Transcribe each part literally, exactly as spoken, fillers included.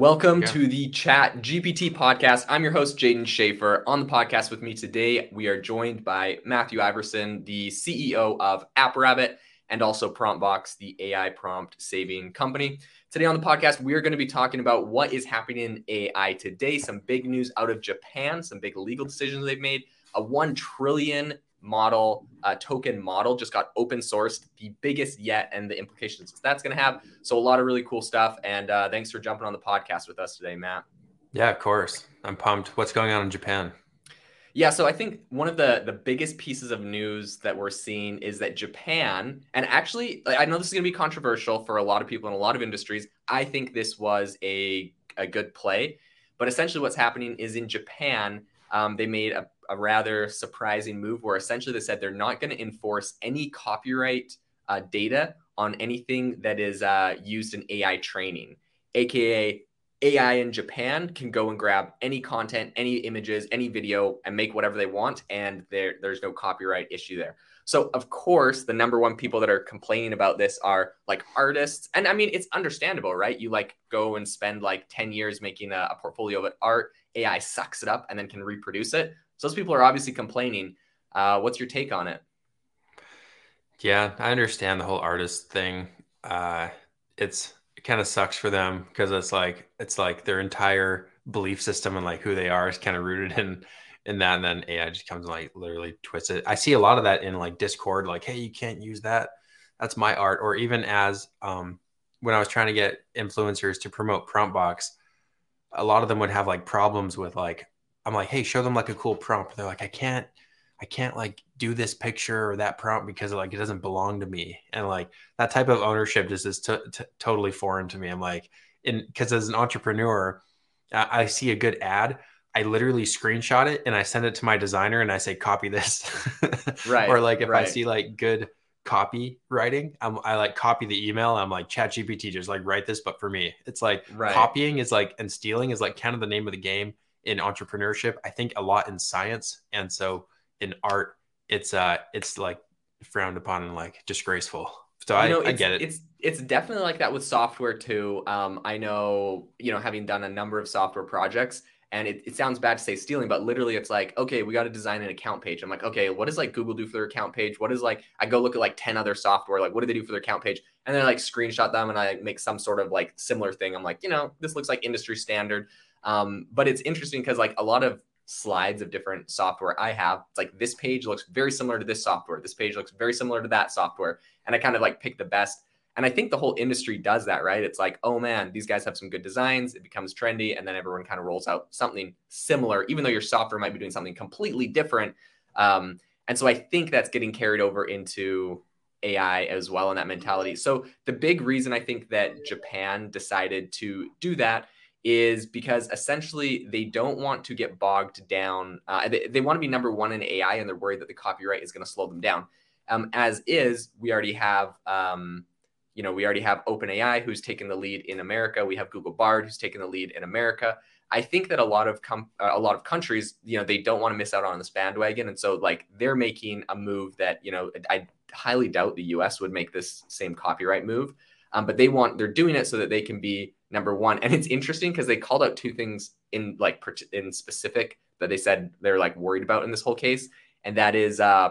Welcome Yeah. to the Chat G P T podcast. I'm your host, Jaden Schaefer. On the podcast with me today, we are joined by Matthew Iverson, the C E O of AppRabbit, and also PromptBox, the A I prompt saving company. Today on the podcast, we are going to be talking about what is happening in A I today, some big news out of Japan, some big legal decisions they've made, a one trillion model, uh, token model just got open sourced, the biggest yet, and the implications that's going to have. So a lot of really cool stuff. And uh, thanks for jumping on the podcast with us today, Matt. Yeah, of course. I'm pumped. What's going on in Japan? Yeah, so I think one of the the biggest pieces of news that we're seeing is that Japan, and actually, I know this is going to be controversial for a lot of people in a lot of industries. I think this was a a good play, but essentially, what's happening is in Japan, um, they made a, a rather surprising move where essentially they said they're not going to enforce any copyright uh, data on anything that is uh, used in A I training, aka A I in Japan can go and grab any content, any images, any video, and make whatever they want, and there there's no copyright issue there. So of course, the number one people that are complaining about this are like artists, and I mean it's understandable, right? You like go and spend like ten years making a, a portfolio of art, A I sucks it up and then can reproduce it. So those people are obviously complaining. Uh, what's your take on it? Yeah, I understand the whole artist thing. Uh, it's it kind of sucks for them because it's like it's like their entire belief system and like who they are is kind of rooted in in that, and then A I just comes and like literally twists it. I see a lot of that in like Discord, like, hey, you can't use that. That's my art. Or even as um when I was trying to get influencers to promote PromptBox, a lot of them would have like problems with like I'm like, hey, show them like a cool prompt. They're like, I can't, I can't like do this picture or that prompt because like it doesn't belong to me. And like that type of ownership just is t- t- totally foreign to me. I'm like, in because as an entrepreneur, I-, I see a good ad. I literally screenshot it and I send it to my designer and I say, copy this. Or Right, like if I right, see like good copywriting, I'm, I like copy the email. I'm like, chat G P T, just like write this, but for me. It's like right. copying is like, and stealing is like kind of the name of the game in entrepreneurship. I think a lot in science. And so in art, it's uh it's like frowned upon and like disgraceful. So You I, know, I it's get it. it's it's definitely like that with software too. Um, I know, you know, having done a number of software projects, and it, it sounds bad to say stealing, but literally it's like, okay, we got to design an account page. I'm like, okay, what does like Google do for their account page? What is like, I go look at like ten other software, like what do they do for their account page? And then I like screenshot them and I make some sort of like similar thing. I'm like, you know, this looks like industry standard. Um, but it's interesting because like a lot of slides of different software I have, it's like this page looks very similar to this software. This page looks very similar to that software. And I kind of like pick the best. And I think the whole industry does that, right? It's like, oh man, these guys have some good designs. It becomes trendy. And then everyone kind of rolls out something similar, even though your software might be doing something completely different. Um, and so I think that's getting carried over into A I as well in that mentality. So the big reason I think that Japan decided to do that is because essentially they don't want to get bogged down. Uh, they, they want to be number one in A I and they're worried that the copyright is going to slow them down. Um, as is, we already have, um, you know, we already have OpenAI who's taken the lead in America. We have Google Bard who's taken the lead in America. I think that a lot of com- uh, a lot of countries, you know, they don't want to miss out on this bandwagon, and so like they're making a move that you know I highly doubt the U S would make this same copyright move, um, but they want they're doing it so that they can be number one. And it's interesting because they called out two things in like in specific that they said they're like worried about in this whole case, and that is uh,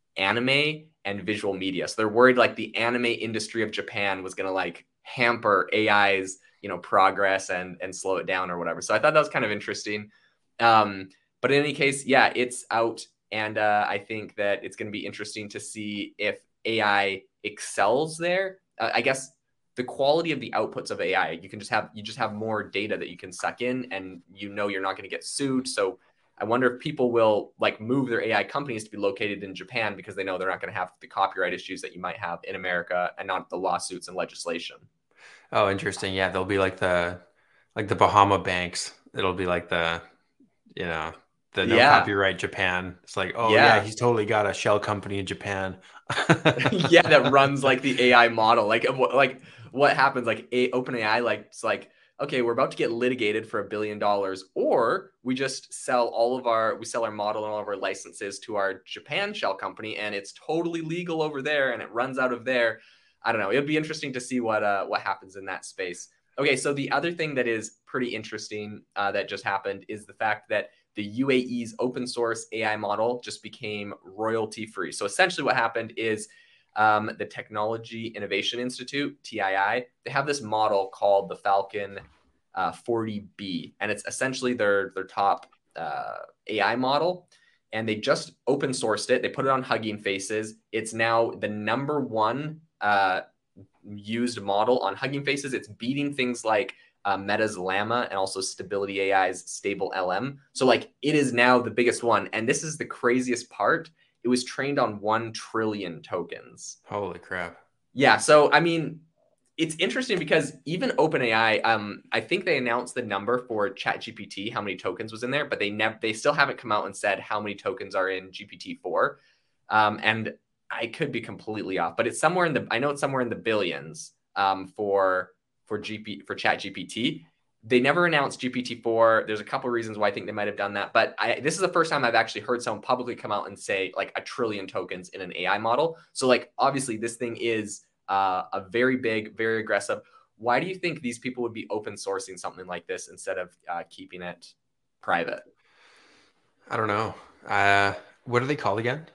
anime and visual media. So they're worried like the anime industry of Japan was going to like hamper A I's, you know, progress and and slow it down or whatever. So I thought that was kind of interesting. Um, but in any case, yeah, it's out, and uh, I think that it's going to be interesting to see if A I excels there. Uh, I guess the quality of the outputs of A I, you can just have you just have more data that you can suck in, and you know you're not going to get sued. So I wonder if people will like move their A I companies to be located in Japan because they know they're not going to have the copyright issues that you might have in America and not the lawsuits and legislation. Oh, interesting. Yeah, they'll be like the like the Bahama banks. It'll be like the, you know, the no Yeah, copyright Japan. It's like, oh yeah, yeah, he's totally got a shell company in Japan. yeah. That runs like the A I model. Like, like what happens? Like, a OpenAI, like it's like, okay, we're about to get litigated for a billion dollars, or we just sell all of our we sell our model and all of our licenses to our Japan shell company, and it's totally legal over there, and it runs out of there. I don't know. It'd be interesting to see what uh what happens in that space. Okay, so the other thing that is pretty interesting uh, that just happened is the fact that the U A E's open source A I model just became royalty free. So essentially, what happened is um, the Technology Innovation Institute, T I I, they have this model called the Falcon uh, forty B, and it's essentially their their top uh, A I model. And they just open sourced it. They put it on Hugging Faces. It's now the number one uh, used model on Hugging Faces. It's beating things like uh, Meta's Llama and also Stability A I's Stable L M. So like it is now the biggest one. And this is the craziest part. It was trained on one trillion tokens. Holy crap. Yeah. So, I mean, it's interesting because even OpenAI, um, I think they announced the number for ChatGPT, how many tokens was in there, but they never, they still haven't come out and said how many tokens are in G P T four. Um, and I could be completely off, but it's somewhere in the, I know it's somewhere in the billions um, for for G P for ChatGPT. They never announced G P T four. There's a couple of reasons why I think they might have done that, but I, this is the first time I've actually heard someone publicly come out and say like a trillion tokens in an A I model. So like obviously this thing is uh, a very big, very aggressive. Why do you think these people would be open sourcing something like this instead of uh, keeping it private? I don't know. Uh, what are they called again?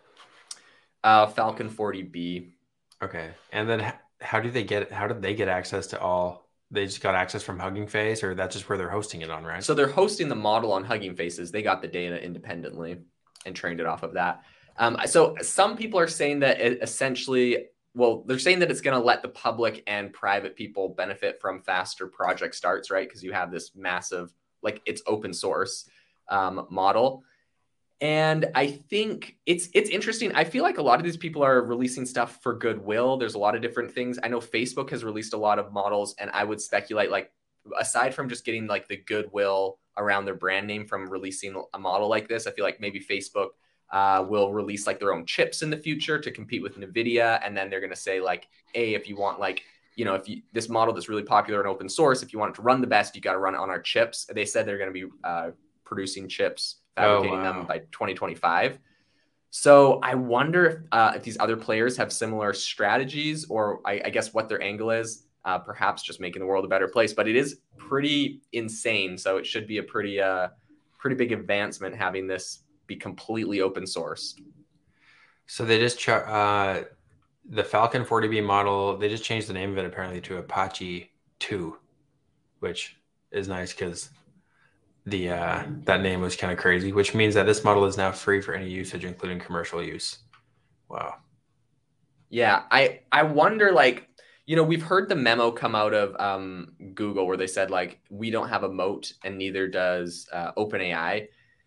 Uh, Falcon forty B. Okay. And then h- how do they get how did they get access to all? They just got access from Hugging Face, or that's just where they're hosting it on, right? So they're hosting the model on Hugging Faces. They got the data independently and trained it off of that. Um, so some people are saying that it essentially, well, they're saying that it's going to let the public and private people benefit from faster project starts, right? Because you have this massive, like it's open source um, model. And I think it's it's interesting. I feel like a lot of these people are releasing stuff for goodwill. There's a lot of different things. I know Facebook has released a lot of models, and I would speculate like aside from just getting like the goodwill around their brand name from releasing a model like this, I feel like maybe Facebook uh, will release like their own chips in the future to compete with NVIDIA, and then they're going to say like, hey, if you want like you know if you this model that's really popular and open source, if you want it to run the best, you got to run it on our chips. They said they're going to be uh, producing chips, Oh, fabricating them wow. by twenty twenty-five. So I wonder if, uh, if these other players have similar strategies, or I, I guess what their angle is, uh, perhaps just making the world a better place. But it is pretty insane. So it should be a pretty, uh, pretty big advancement having this be completely open source. So they just ch uh, the Falcon forty B model. They just changed the name of it apparently to Apache two, which is nice because the uh, that name was kind of crazy. Which means that this model is now free for any usage, including commercial use. Wow. Yeah, I I wonder like you know we've heard the memo come out of um, Google where they said like we don't have a moat and neither does uh, OpenAI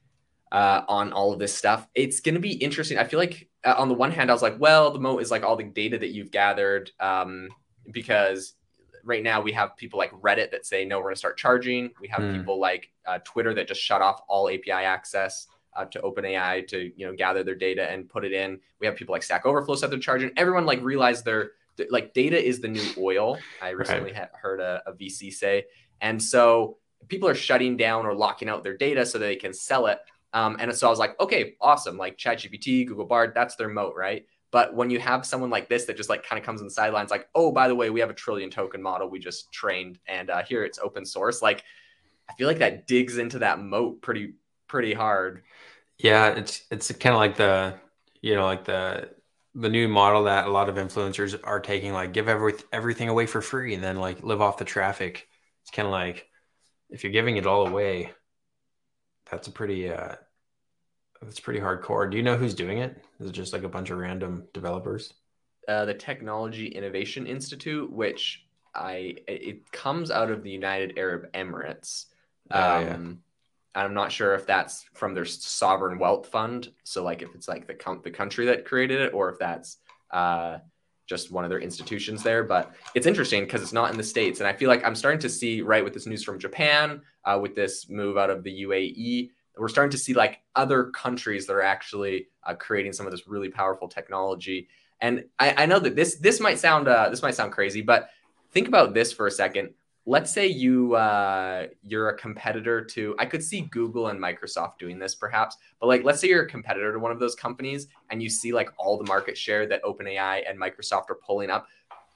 uh, on all of this stuff. It's going to be interesting. I feel like uh, on the one hand I was like, well, the moat is like all the data that you've gathered um, because right now we have people like Reddit that say no, we're going to start charging. We have Hmm. people like uh, Twitter that just shut off all A P I access uh, to OpenAI to you know gather their data and put it in. We have people like Stack Overflow said they're charging. Everyone like realized they're like data is the new oil. I recently Right. ha- heard a, a V C say, and so people are shutting down or locking out their data so that they can sell it. Um, and so I was like, okay, awesome. Like ChatGPT, Google Bard, that's their moat, right? But when you have someone like this that just like kind of comes on the sidelines, like, oh, by the way, we have a trillion token model we just trained, and uh, here it's open source. Like, I feel like that digs into that moat pretty pretty hard. Yeah, it's it's kind of like the you know like the the new model that a lot of influencers are taking, like give every everything away for free and then like live off the traffic. It's kind of like if you're giving it all away, that's a pretty uh that's pretty hardcore. Do you know who's doing it? Is it just like a bunch of random developers? Uh, the Technology Innovation Institute, which I it comes out of the United Arab Emirates. Oh yeah. Um, I'm not sure if that's from their sovereign wealth fund. So like if it's like the com- the country that created it, or if that's uh, just one of their institutions there. But it's interesting because it's not in the States, and I feel like I'm starting to see right with this news from Japan, uh, with this move out of the U A E. We're starting to see like other countries that are actually uh, creating some of this really powerful technology. And I, I know that this this might sound uh, this might sound crazy, but think about this for a second. Let's say you uh, you're a competitor to, I could see Google and Microsoft doing this perhaps, but like let's say you're a competitor to one of those companies and you see like all the market share that OpenAI and Microsoft are pulling up.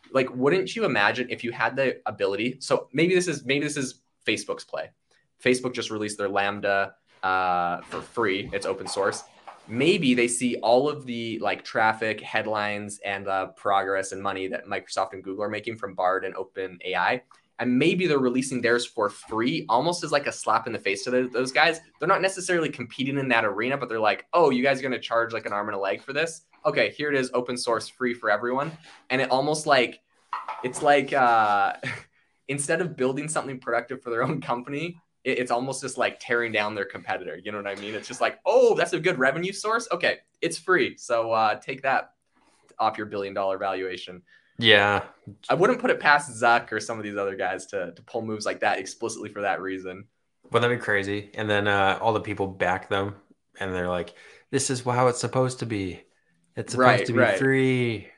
like, wouldn't you imagine if you had the ability? So maybe this is maybe this is Facebook's play. Facebook just released their Lambda uh, for free. It's open source. Maybe they see all of the like traffic, headlines, and uh, progress and money that Microsoft and Google are making from Bard and OpenAI. And maybe they're releasing theirs for free, almost as like a slap in the face to the, those guys. They're not necessarily competing in that arena, but they're like, oh, you guys are going to charge like an arm and a leg for this? Okay, here it is, open source, free for everyone. And it almost like, it's like uh, instead of building something productive for their own company, it, it's almost just like tearing down their competitor. You know what I mean? It's just like, oh, that's a good revenue source. Okay, it's free. So uh, take that off your billion dollar valuation. Yeah. I wouldn't put it past Zuck or some of these other guys to, to pull moves like that explicitly for that reason. Wouldn't that be crazy? And then uh, all the people back them and they're like, this is how it's supposed to be. It's supposed Right, to be right. free.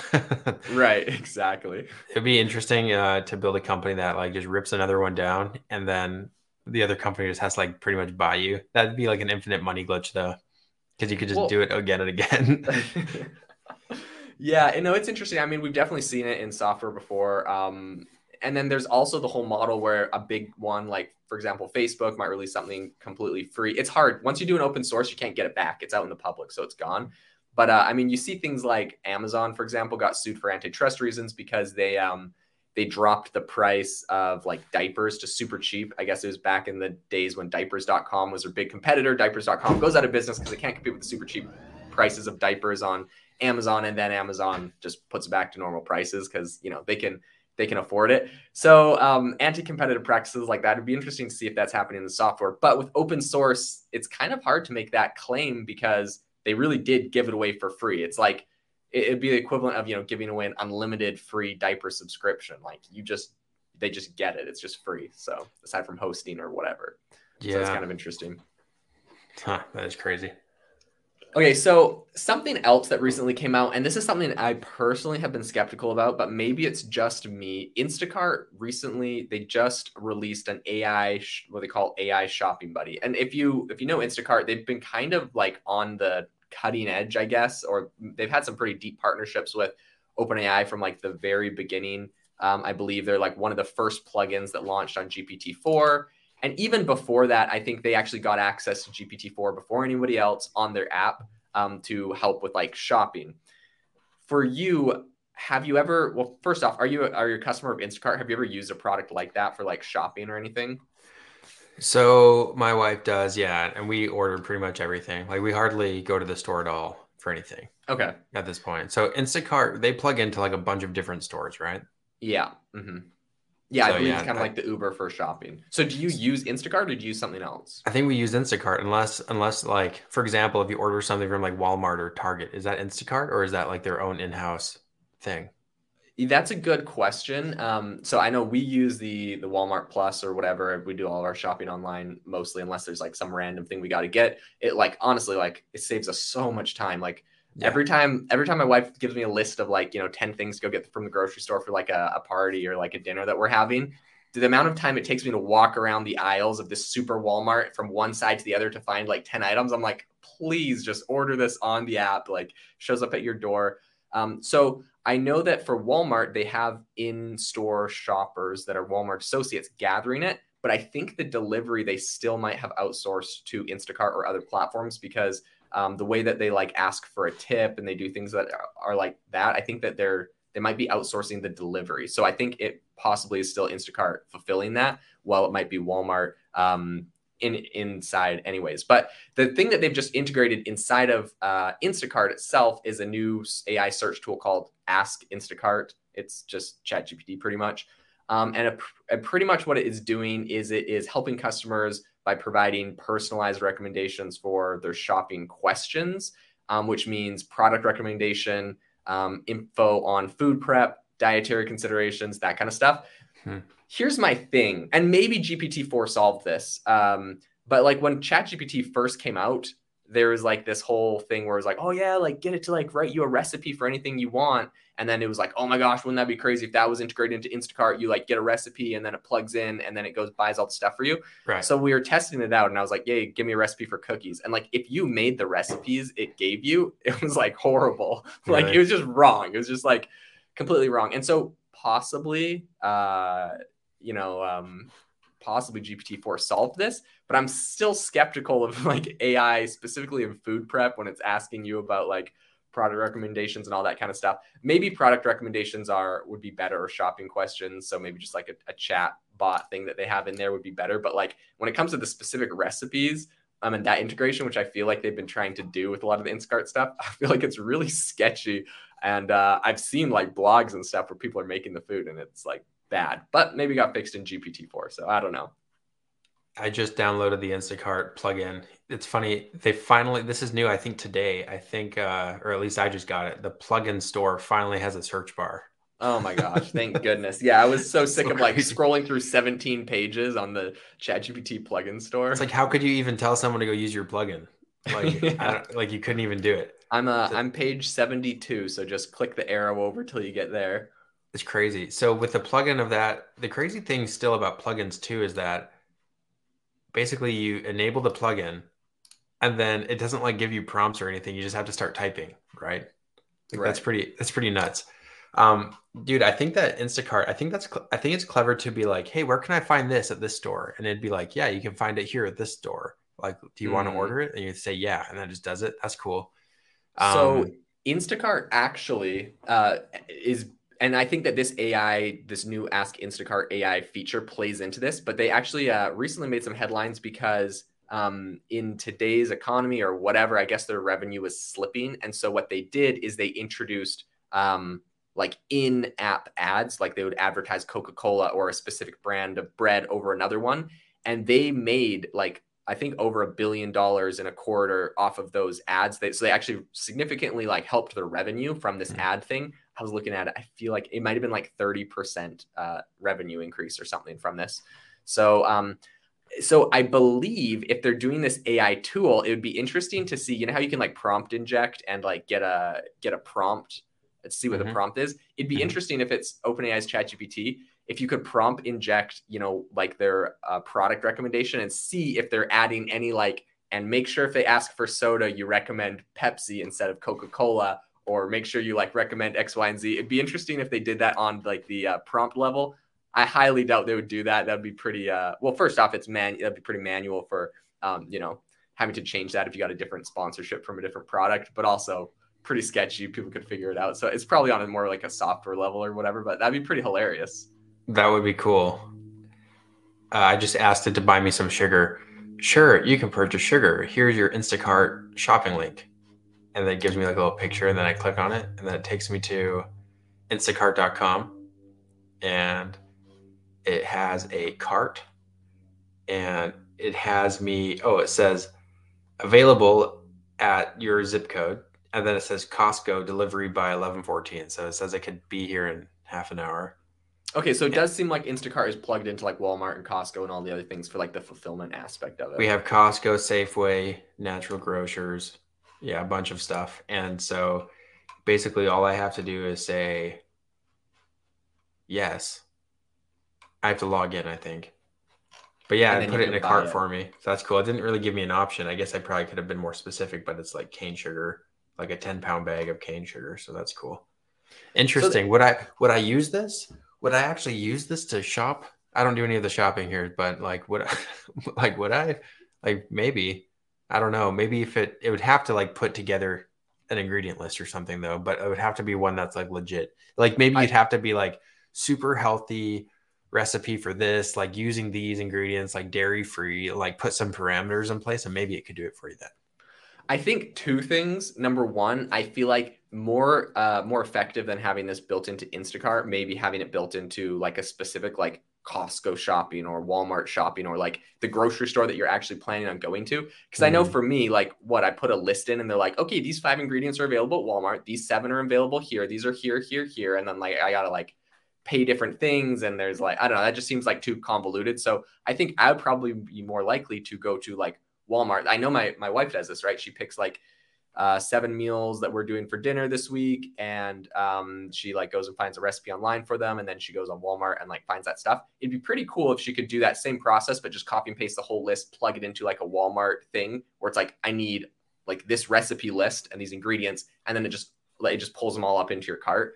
Right, exactly. It'd be interesting uh, to build a company that like just rips another one down and then the other company just has to like pretty much buy you. That'd be like an infinite money glitch though, because you could just Well, do it again and again. yeah, you know, it's interesting. I mean, we've definitely seen it in software before. Um, and then there's also the whole model where a big one, like for example, Facebook might release something completely free. It's hard. Once you do an open source, you can't get it back. It's out in the public, so it's gone. But uh, I mean, you see things like Amazon, for example, got sued for antitrust reasons because they um, they dropped the price of like diapers to super cheap. I guess it was back in the days when diapers dot com was their big competitor. diapers dot com goes out of business because they can't compete with the super cheap prices of diapers on Amazon, and then Amazon just puts it back to normal prices because, you know, they can they can afford it. So um, anti-competitive practices like that, it'd be interesting to see if that's happening in the software. But with open source, it's kind of hard to make that claim because they really did give it away for free. It's like it'd be the equivalent of, you know, giving away an unlimited free diaper subscription. Like you just they just get it. It's just free. So aside from hosting or whatever. Yeah. So it's kind of interesting. Huh, that is crazy. Okay, so something else that recently came out, and this is something I personally have been skeptical about, but maybe it's just me. Instacart recently, they just released an A I, what they call A I shopping buddy. And if you if you know Instacart, they've been kind of like on the cutting edge, I guess, or they've had some pretty deep partnerships with OpenAI from like the very beginning. Um, I believe they're like one of the first plugins that launched on G P T four. And even before that, I think they actually got access to G P T four before anybody else on their app um, to help with like shopping. For you, have you ever, well, first off, are you, are you a customer of Instacart? Have you ever used a product like that for like shopping or anything? So my wife does, yeah, and we order pretty much everything. Like we hardly go to the store at all for anything Okay. at this point. So Instacart, they plug into like a bunch of different stores, right? Yeah. Mm-hmm. Yeah, So I believe yeah, it's kind of I, like the Uber for shopping. So do you use Instacart or do you use something else? I think we use Instacart unless unless like for example, if you order something from like Walmart or Target, is that Instacart or is that like their own in-house thing? That's a good question. Um, so I know we use the the Walmart Plus or whatever. We do all of our shopping online mostly, unless there's like some random thing we got to get. It like honestly, like it saves us so much time. Like Yeah. every time, every time my wife gives me a list of like, you know, ten things to go get from the grocery store for like a, a party or like a dinner that we're having, the amount of time it takes me to walk around the aisles of this super Walmart from one side to the other to find like ten items, I'm like, please just order this on the app. Like shows up at your door. Um, so I know that for Walmart, they have in-store shoppers that are Walmart associates gathering it, but I think the delivery they still might have outsourced to Instacart or other platforms because um, the way that they like ask for a tip and they do things that are, are like that, I think that they're they might be outsourcing the delivery. So I think it possibly is still Instacart fulfilling that, while it might be Walmart um, in inside anyways. But the thing that they've just integrated inside of uh, Instacart itself is a new A I search tool called Ask Instacart. It's just ChatGPT pretty much. Um, and a, a pretty much what it is doing is it is helping customers by providing personalized recommendations for their shopping questions, um, which means product recommendation, um, info on food prep, dietary considerations, that kind of stuff. Hmm. Here's my thing, and maybe G P T four solved this, um, but like when ChatGPT first came out, there was like this whole thing where it's like, oh yeah, like get it to like write you a recipe for anything you want. And then it was like, oh my gosh, wouldn't that be crazy if that was integrated into Instacart? You like get a recipe and then it plugs in and then it goes buys all the stuff for you. Right. So we were testing it out and I was like, yay, give me a recipe for cookies. And like, if you made the recipes it gave you, it was like horrible. Really? Like it was just wrong. It was just like completely wrong. And so possibly, uh, you know, um, possibly G P T four solved this, but I'm still skeptical of like A I specifically in food prep when it's asking you about like product recommendations and all that kind of stuff. Maybe product recommendations are would be better, or shopping questions. So maybe just like a, a chat bot thing that they have in there would be better. But like when it comes to the specific recipes, um, and that integration, which I feel like they've been trying to do with a lot of the Instacart stuff, I feel like it's really sketchy. And uh, I've seen like blogs and stuff where people are making the food and it's like bad, but maybe got fixed in G P T four. So I don't know. I just downloaded the Instacart plugin. It's funny. They finally, this is new, I think today, I think, uh, or at least I just got it. The plugin store finally has a search bar. Oh my gosh, thank goodness. Yeah, I was so sick So of like crazy. scrolling through seventeen pages on the ChatGPT plugin store. It's like, how could you even tell someone to go use your plugin? Like, I Yeah. don't, like you couldn't even do it. I'm uh So I'm page seventy-two, so just click the arrow over till you get there. it's crazy. So with the plugin of that, the crazy thing still about plugins too is that basically you enable the plugin and then it doesn't like give you prompts or anything. You just have to start typing, right? Like that's Right. pretty that's pretty nuts. Um, dude, I think that Instacart, I think that's cl- I think it's clever to be like, "Hey, where can I find this at this store?" And it'd be like, "Yeah, you can find it here at this store." Like, "Do you want to Mm. order it?" And you say, "Yeah," and then it just does it. That's cool. So Um, Instacart actually uh, is, and I think that this A I, this new Ask Instacart A I feature plays into this, but they actually uh, recently made some headlines because um, in today's economy or whatever, I guess their revenue was slipping. And so what they did is they introduced um, like in-app ads, like they would advertise Coca-Cola or a specific brand of bread over another one. And they made like I think over a billion dollars in a quarter off of those ads. They, so they actually significantly like helped their revenue from this hmm. ad thing. I was looking at it. I feel like it might have been like thirty percent uh, revenue increase or something from this. So, um, so I believe if they're doing this A I tool, it would be interesting to see, you know, how you can like prompt inject and like get a, get a prompt. Let's see what the Hmm. prompt is. It'd be Hmm. interesting if it's OpenAI's ChatGPT, if you could prompt inject, you know, like their uh, product recommendation and see if they're adding any like, and make sure if they ask for soda, you recommend Pepsi instead of Coca-Cola, or make sure you like recommend X, Y, and Z. It'd be interesting if they did that on like the uh, prompt level. I highly doubt they would do that. That'd be pretty, uh, well, first off, it's man, that'd be pretty manual for, um, you know, having to change that if you got a different sponsorship from a different product, but also pretty sketchy. People could figure it out. So it's probably on a more like a software level or whatever, but that'd be pretty hilarious. That would be cool. Uh, I just asked it to buy me some sugar. Sure, you can purchase sugar. Here's your Instacart shopping link. And then it gives me like a little picture, and then I click on it, and then it takes me to instacart dot com, and it has a cart, and it has me, oh, it says available at your zip code, and then it says Costco delivery by eleven fourteen. So it says it could be here in half an hour. Okay, so it And does seem like Instacart is plugged into like Walmart and Costco and all the other things for like the fulfillment aspect of we it. have Costco, Safeway, Natural Grocers, yeah, a bunch of stuff. And so basically all I have to do is say yes. I have to log in, I think. But yeah, And it then put you it in can a buy cart it. for me. So that's cool. It didn't really give me an option. I guess I probably could have been more specific, but it's like cane sugar, like a ten pound bag of cane sugar. So that's cool. So th- Interesting. Would I would I use this? Would I actually use this to shop? I don't do any of the shopping here, but like would I, like would I? Like maybe. I don't know. Maybe if it it would have to like put together an ingredient list or something though, but it would have to be one that's like legit. Like maybe I you'd have to be like super healthy recipe for this, like using these ingredients, like dairy free, like put some parameters in place and maybe it could do it for you then. I think two things. Number one, I feel like more uh more effective than having this built into Instacart, maybe having it built into like a specific like Costco shopping or Walmart shopping or like the grocery store that you're actually planning on going to. Because I know Mm, for me, like what I put a list in and they're like, okay, these five ingredients are available at Walmart, these seven are available here, these are here, here, here. And then like I gotta like pay different things and there's like, I don't know, that just seems like too convoluted. So I think I would probably be more likely to go to like Walmart. I know my my wife does this, right? She picks like uh, seven meals that we're doing for dinner this week, and um, she like goes and finds a recipe online for them, and then she goes on Walmart and like finds that stuff. It'd be pretty cool if she could do that same process, but just copy and paste the whole list, plug it into like a Walmart thing where it's like I need like this recipe list and these ingredients, and then it just it just pulls them all up into your cart.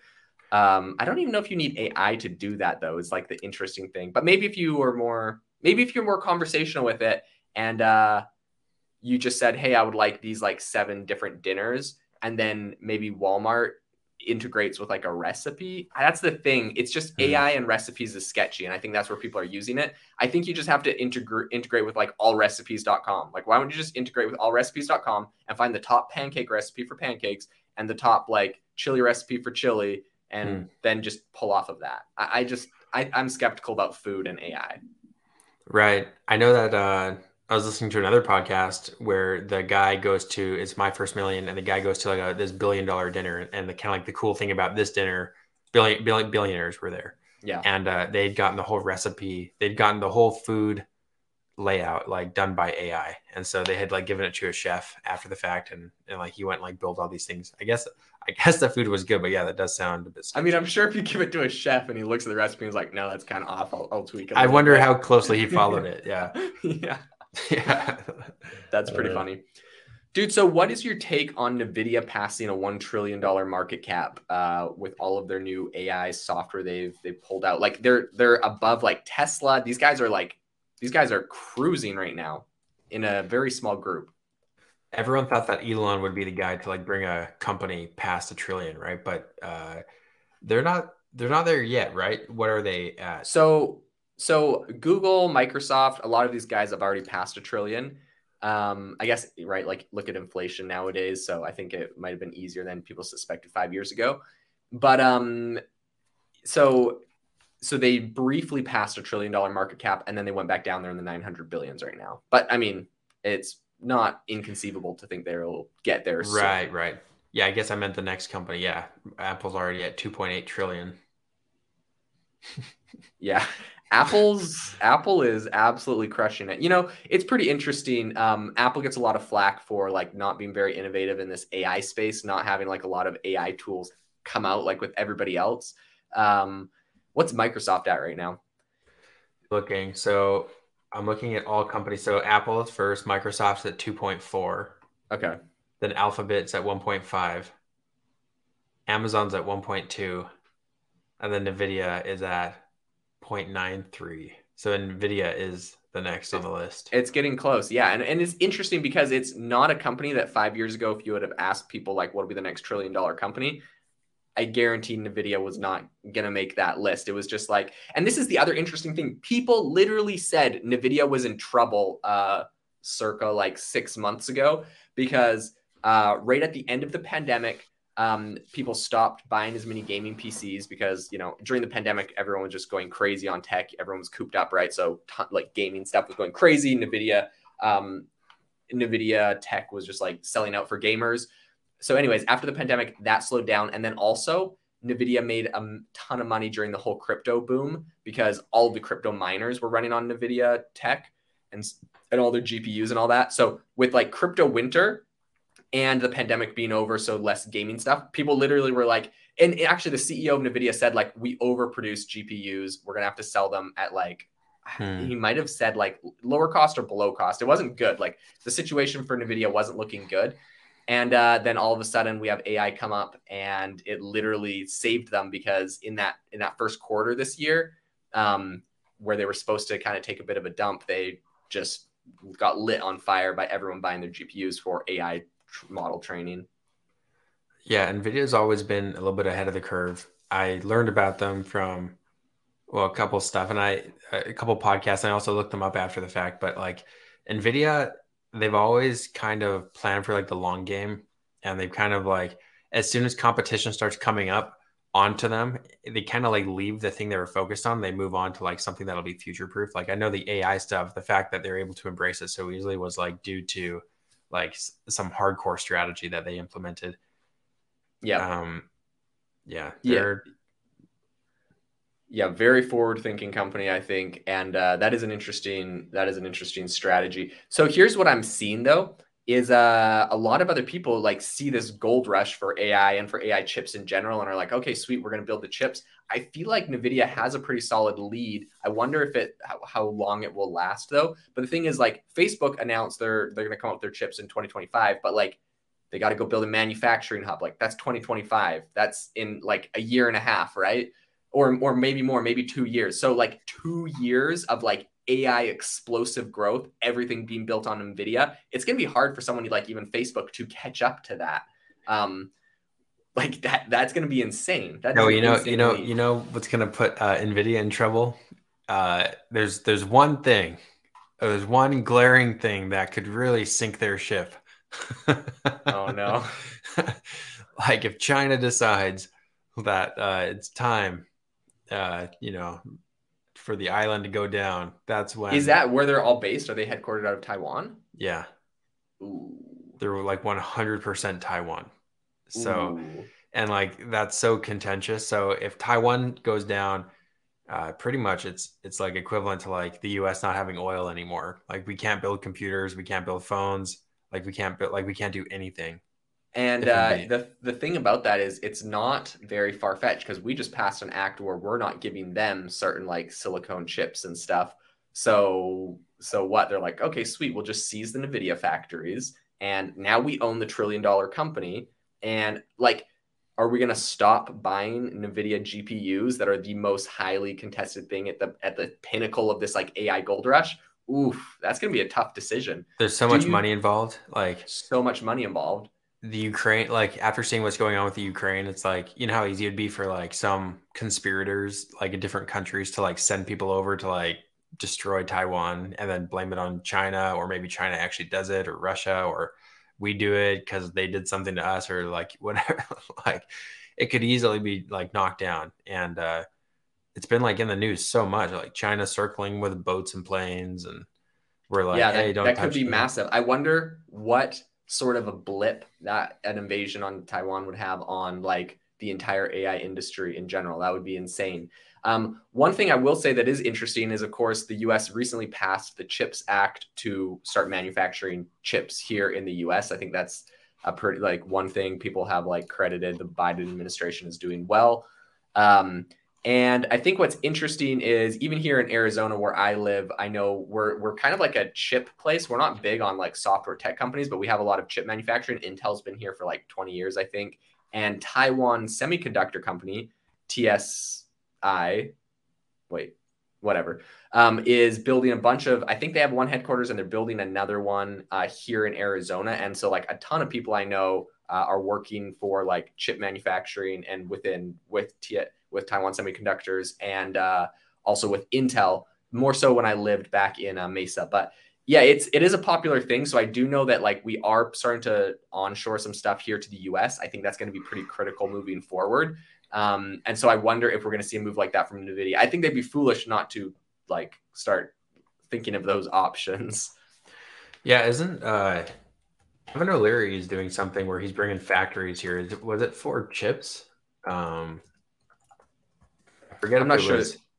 Um, I don't even know if you need A I to do that though. Is like the interesting thing. But maybe if you were more, maybe if you're more conversational with it, and uh, you just said, "Hey, I would like these like seven different dinners," and then maybe Walmart integrates with like a recipe. That's the thing. It's just Hmm. A I and recipes is sketchy, and I think that's where people are using it. I think you just have to integrate integrate with like all recipes dot com. Like, why don't you just integrate with all recipes dot com and find the top pancake recipe for pancakes and the top like chili recipe for chili, Hmm. and then just pull off of that. I, I just I, I'm skeptical about food and A I. Right. I know that uh, I was listening to another podcast where the guy goes to it's My First Million, and the guy goes to like a, this billion dollar dinner, and the kind of like the cool thing about this dinner, billion, billion billionaires were there, Yeah. and uh, they'd gotten the whole recipe, they'd gotten the whole food layout like done by A I, and so they had like given it to a chef after the fact, and and like he went and like built all these things. I guess I guess the food was good, but yeah, that does sound a bit I mean, sketchy. I'm sure if you give it to a chef and he looks at the recipe and is like, no, that's kind of off. I'll, I'll tweak it a I little wonder bit. how closely he followed it. Yeah. Yeah. Yeah. That's pretty Uh, funny. Dude, so what is your take on NVIDIA passing a one trillion dollars market cap uh, with all of their new A I software they've they've pulled out? Like they're they're above like Tesla. These guys are like these guys are cruising right now in a very small group. Everyone thought that Elon would be the guy to like bring a company past a trillion, right? But uh, they're not. They're not there yet, right? What are they at? So so Google, Microsoft, a lot of these guys have already passed a trillion. Um, I guess right, like look at inflation nowadays. So I think it might have been easier than people suspected five years ago. But um, so so they briefly passed a trillion dollar market cap, and then they went back down there in the nine hundred billions right now. But I mean, it's not inconceivable to think they'll get there soon. Right, right. Yeah, I guess I meant the next company. Yeah, Apple's already at two point eight trillion. Yeah. Apple's Apple is absolutely crushing it. You know, it's pretty interesting. Um, Apple gets a lot of flack for like not being very innovative in this A I space, not having like a lot of A I tools come out like with everybody else. Um, what's Microsoft at right now? Looking, so I'm looking at all companies. So Apple is first, Microsoft's at two point four, Okay. then Alphabet's at one point five, Amazon's at one point two, and then Nvidia is at zero point nine three. So Nvidia is the next on the list. It's getting close. Yeah. And, and it's interesting because it's not a company that five years ago, if you would have asked people like what will be the next trillion dollar company, I guarantee NVIDIA was not going to make that list. It was just like, and this is the other interesting thing. People literally said NVIDIA was in trouble uh, circa like six months ago because uh, right at the end of the pandemic, um, people stopped buying as many gaming P Cs because, you know, during the pandemic, everyone was just going crazy on tech. Everyone was cooped up, right? So ton, like gaming stuff was going crazy. NVIDIA, um, NVIDIA tech was just like selling out for gamers. So anyways, after the pandemic, that slowed down. And then also NVIDIA made a ton of money during the whole crypto boom because all of the crypto miners were running on NVIDIA tech and, and all their G P Us and all that. So with like crypto winter and the pandemic being over, so less gaming stuff, people literally were like, and actually the C E O of NVIDIA said like, we overproduce G P Us. We're going to have to sell them at like, Hmm. he might have said like lower cost or below cost. It wasn't good. Like the situation for NVIDIA wasn't looking good. And uh, then all of a sudden we have A I come up and it literally saved them because in that in that first quarter this year, um, where they were supposed to kind of take a bit of a dump, they just got lit on fire by everyone buying their G P Us for A I tr- model training. Yeah, NVIDIA's always been a little bit ahead of the curve. I learned about them from, well, a couple stuff, and I a couple podcasts. And I also looked them up after the fact. But like NVIDIA, they've always kind of planned for like the long game, and they've kind of like as soon as competition starts coming up onto them, they kind of like leave the thing they were focused on. They move on to like something that'll be future proof. Like I know the A I stuff, the fact that they're able to embrace it so easily was like due to like s- some hardcore strategy that they implemented. Yeah. Um, yeah, Yeah. they're Yeah, very forward-thinking company, I think, and uh, that is an interesting that is an interesting strategy. So here's what I'm seeing though is uh, a lot of other people like see this gold rush for A I and for A I chips in general, and are like, okay, sweet, we're going to build the chips. I feel like NVIDIA has a pretty solid lead. I wonder if it how, how long it will last though. But the thing is, like Facebook announced they're they're going to come up with their chips in twenty twenty-five, but like They got to go build a manufacturing hub. Like that's twenty twenty-five. That's in like a year and a half, right? Or or maybe more, maybe two years. So like two years of like A I explosive growth, everything being built on NVIDIA. It's gonna be hard for someone like even Facebook to catch up to that. Um, like that that's gonna be insane. That is No, an you know, you insane know, leap. you know what's gonna put uh, NVIDIA in trouble? Uh, there's there's one thing, there's one glaring thing that could really sink their ship. Oh no. Like if China decides that uh, it's time, uh, you know, for the island to go down, that's Is when, that where they're all based? Are they headquartered out of Taiwan? yeah, Ooh. they're like one hundred percent Taiwan. So, Ooh. and like that's so contentious. So if Taiwan goes down, uh, pretty much it's it's like equivalent to like the U S not having oil anymore. Like we can't build computers, we can't build phones, like we can't build like we can't do anything And if uh, NVIDIA. the the thing about that is it's not very far fetched because we just passed an act where we're not giving them certain like silicone chips and stuff. So so what? They're like, okay, sweet, we'll just seize the Nvidia factories, and now we own the trillion dollar company. And like, are we gonna stop buying Nvidia G P Us that are the most highly contested thing at the at the pinnacle of this like A I gold rush? Oof, that's gonna be a tough decision. There's so Do much you money involved. Like so much money involved? the Ukraine, like after seeing what's going on with the Ukraine, it's like, you know how easy it'd be for like some conspirators, like in different countries, to like send people over to like destroy Taiwan and then blame it on China, or maybe China actually does it, or Russia, or we do it because they did something to us, or like whatever. Like it could easily be like knocked down. And uh, it's been like in the news so much, like China circling with boats and planes, and we're like, Yeah, hey, that don't that could touch be them. massive. I wonder what sort of a blip that an invasion on Taiwan would have on like the entire A I industry in general. That would be insane. Um, one thing I will say that is interesting is, of course, the U S recently passed the CHIPS Act to start manufacturing chips here in the U S. I think that's a pretty like one thing people have like credited the Biden administration is doing well. Um, and I think what's interesting is even here in Arizona where I live, I know we're we're kind of like a chip place. We're not big on like software tech companies, but we have a lot of chip manufacturing. Intel's been here for like twenty years, I think. And Taiwan Semiconductor Company, T S I, wait, whatever, um, is building a bunch of, I think they have one headquarters and they're building another one uh, here in Arizona. And so like a ton of people I know uh, are working for like chip manufacturing and within with T- with Taiwan Semiconductors and uh, also with Intel, more so when I lived back in uh, Mesa. But yeah, it's it is a popular thing. So I do know that like we are starting to onshore some stuff here to the U S. I think that's going to be pretty critical moving forward. Um, and so I wonder if we're going to see a move like that from NVIDIA. I think they'd be foolish not to like start thinking of those options. Yeah, isn't uh Evan O'Leary is doing something where he's bringing factories here. Is it, was it for chips? Um, I forget I'm if not it sure. was.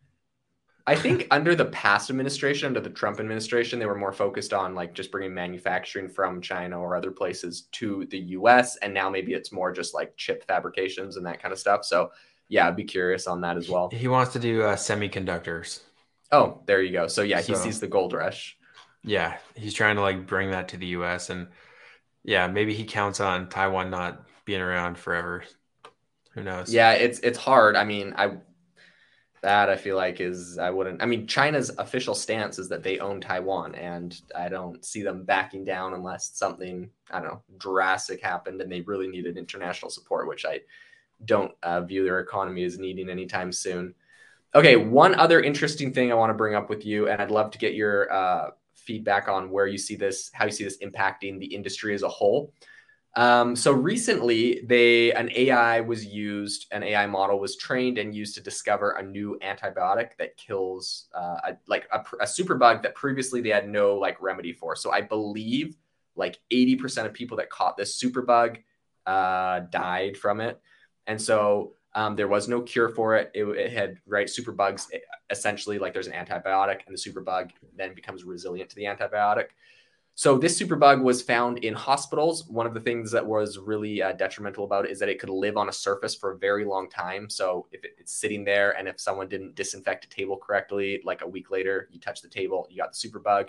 I think under the past administration, under the Trump administration, they were more focused on like just bringing manufacturing from China or other places to the U S. And now maybe it's more just like chip fabrications and that kind of stuff. So yeah, I'd be curious on that as well. He wants to do uh, semiconductors. Oh, there you go. So yeah, he So sees the gold rush. yeah, he's trying to like bring that to the U S, and yeah, maybe he counts on Taiwan not being around forever. Who knows? Yeah, it's it's hard. I mean, I that I feel like is I wouldn't. I mean, China's official stance is that they own Taiwan, and I don't see them backing down unless something I don't know drastic happened and they really needed international support, which I don't uh, view their economy as needing anytime soon. Okay, one other interesting thing I want to bring up with you, and I'd love to get your uh, feedback on where you see this, how you see this impacting the industry as a whole. Um, so recently, they an A I was used, an A I model was trained and used to discover a new antibiotic that kills uh, a, like a, a superbug that previously they had no like remedy for. So I believe like eighty percent of people that caught this superbug uh, died from it, and so um, there was no cure for it. It, it had right superbugs essentially like there's an antibiotic, and the superbug then becomes resilient to the antibiotic. So this superbug was found in hospitals. One of the things that was really uh, detrimental about it is that it could live on a surface for a very long time. So if it, it's sitting there and if someone didn't disinfect a table correctly, like a week later, you touch the table, you got the superbug.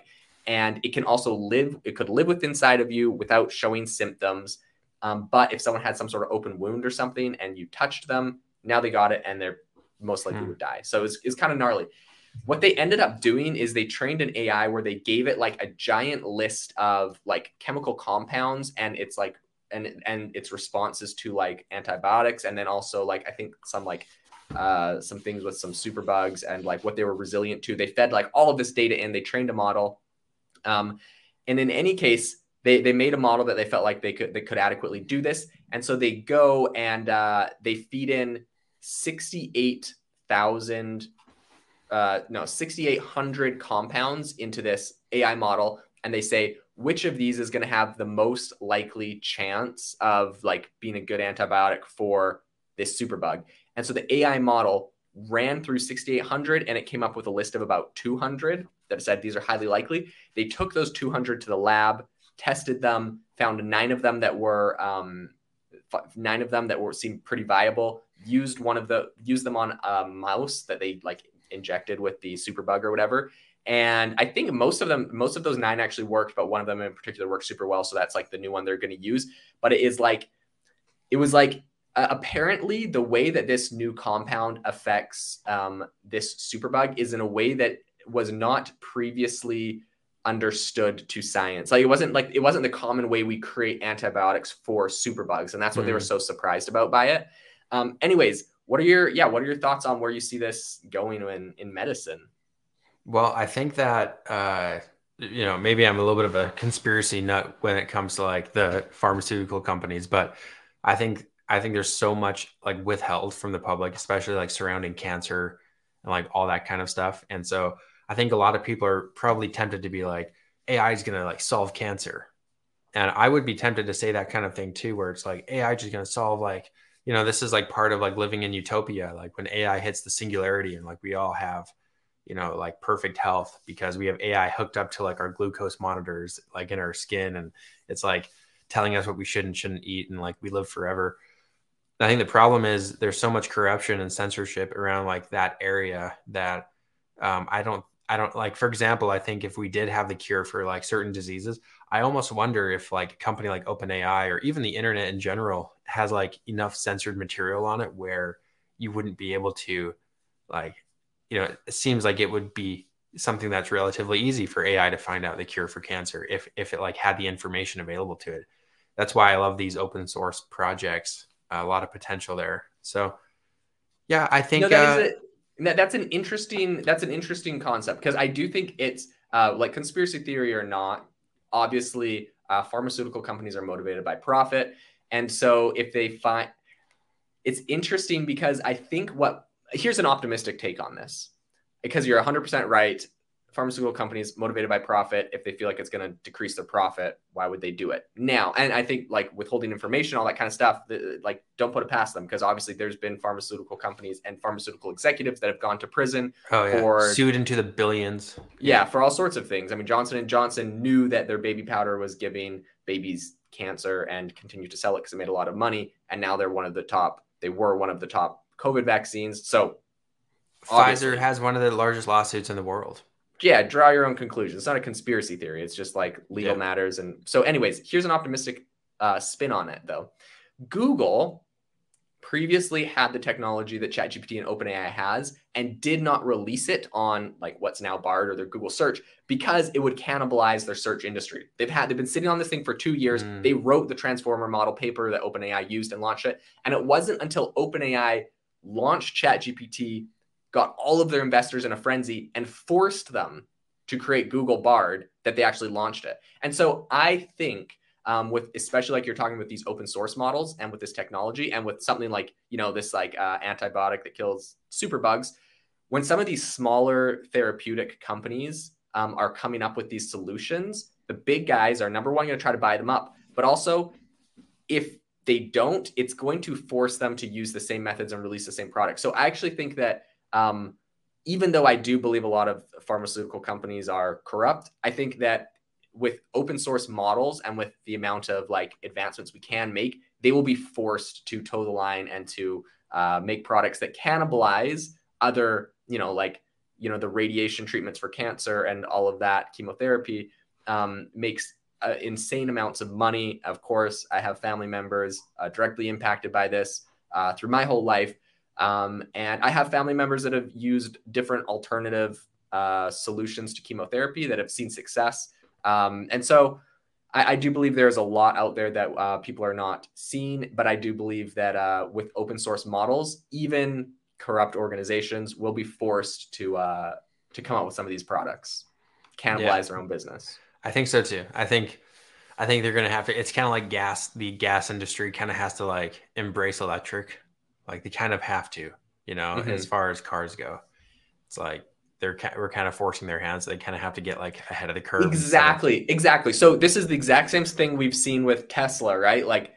and it can also live, it could live within inside of you without showing symptoms. Um, but if someone had some sort of open wound or something and you touched them, now they got it and they're most likely hmm. would die. So it's, it's kind of gnarly. What they ended up doing is they trained an A I where they gave it like a giant list of like chemical compounds, and it's like, and, and its responses to like antibiotics. And then also like, I think some like, uh, some things with some superbugs and like what they were resilient to. They fed like all of this data in, they trained a model. Um, and in any case, they, they made a model that they felt like they could, they could adequately do this. And so they go and uh, they feed in sixty-eight thousand Uh, no, sixty-eight hundred compounds into this A I model. And they say, which of these is going to have the most likely chance of like being a good antibiotic for this superbug? And so the A I model ran through sixty-eight hundred and it came up with a list of about two hundred that said these are highly likely. They took those two hundred to the lab, tested them, found nine of them that were, um, nine of them that were seemed pretty viable, used one of the, used them on a mouse that they like injected with the superbug or whatever. And I think most of them, most of those nine actually worked, but one of them in particular worked super well. So that's like the new one they're going to use. But it is like, it was like, uh, apparently the way that this new compound affects um, this superbug is in a way that was not previously understood to science. Like it wasn't like, it wasn't the common way we create antibiotics for superbugs. And that's what mm. they were so surprised about by it. Um, anyways, What are your, yeah, what are your thoughts on where you see this going in, in medicine? Well, I think that, uh, you know, maybe I'm a little bit of a conspiracy nut when it comes to like the pharmaceutical companies, but I think, I think there's so much like withheld from the public, especially like surrounding cancer and like all that kind of stuff. And so I think a lot of people are probably tempted to be like, A I is going to like solve cancer. And I would be tempted to say that kind of thing too, where it's like A I is just going to solve like, you know, this is like part of like living in utopia, like when A I hits the singularity and like we all have, you know, like perfect health because we have A I hooked up to like our glucose monitors, like in our skin. And it's like telling us what we should and shouldn't eat. And like we live forever. I think the problem is there's so much corruption and censorship around like that area that um, I don't, I don't like, for example, I think if we did have the cure for like certain diseases, I almost wonder if like a company like OpenAI or even the internet in general has like enough censored material on it where you wouldn't be able to like, you know, it seems like it would be something that's relatively easy for A I to find out the cure for cancer if, if it like had the information available to it. That's why I love these open source projects. A lot of potential there. So yeah, I think no, that uh, is a, that, that's an interesting, that's an interesting concept because I do think it's uh, like conspiracy theory or not, obviously uh, pharmaceutical companies are motivated by profit. And so if they find, it's interesting because I think what, here's an optimistic take on this because you're one hundred percent right. Pharmaceutical companies motivated by profit. If they feel like it's going to decrease their profit, why would they do it now? And I think like withholding information, all that kind of stuff, the, like don't put it past them because obviously there's been pharmaceutical companies and pharmaceutical executives that have gone to prison oh, yeah. for sued into the billions. Yeah, yeah, for all sorts of things. I mean, Johnson and Johnson knew that their baby powder was giving babies cancer and continued to sell it because it made a lot of money. And now they're one of the top. They were one of the top COVID vaccines. So Pfizer has one of the largest lawsuits in the world. Yeah, draw your own conclusions. It's not a conspiracy theory. It's just like legal yeah. matters. And so anyways, here's an optimistic uh, spin on it, though. Google previously had the technology that ChatGPT and OpenAI has and did not release it on like what's now Bard or their Google search because it would cannibalize their search industry. They've had, they've been sitting on this thing for two years. Mm. They wrote the transformer model paper that OpenAI used and launched it. And it wasn't until OpenAI launched ChatGPT, got all of their investors in a frenzy and forced them to create Google Bard that they actually launched it. And so I think um, with, especially like you're talking with these open source models and with this technology and with something like, you know, this like uh, antibiotic that kills superbugs, when some of these smaller therapeutic companies um, are coming up with these solutions, the big guys are number one, going to try to buy them up. But also if they don't, it's going to force them to use the same methods and release the same product. So I actually think that Um, even though I do believe a lot of pharmaceutical companies are corrupt, I think that with open source models and with the amount of like advancements we can make, they will be forced to toe the line and to uh, make products that cannibalize other, you know, like, you know, the radiation treatments for cancer and all of that chemotherapy um, makes uh, insane amounts of money. Of course, I have family members uh, directly impacted by this uh, through my whole life. Um, and I have family members that have used different alternative uh, solutions to chemotherapy that have seen success. Um, and so I, I do believe there's a lot out there that uh, people are not seeing, but I do believe that uh, with open source models, even corrupt organizations will be forced to uh, to come out with some of these products, cannibalize Yeah, their own business. I think so too. I think I think they're gonna have to. It's kind of like gas. The gas industry kind of has to like embrace electric. Like they kind of have to, you know, as Mm-hmm. far as cars go. It's like they're we're kind of forcing their hands. They kind of have to get like ahead of the curve instead of. Exactly, exactly. So this is the exact same thing we've seen with Tesla, right? Like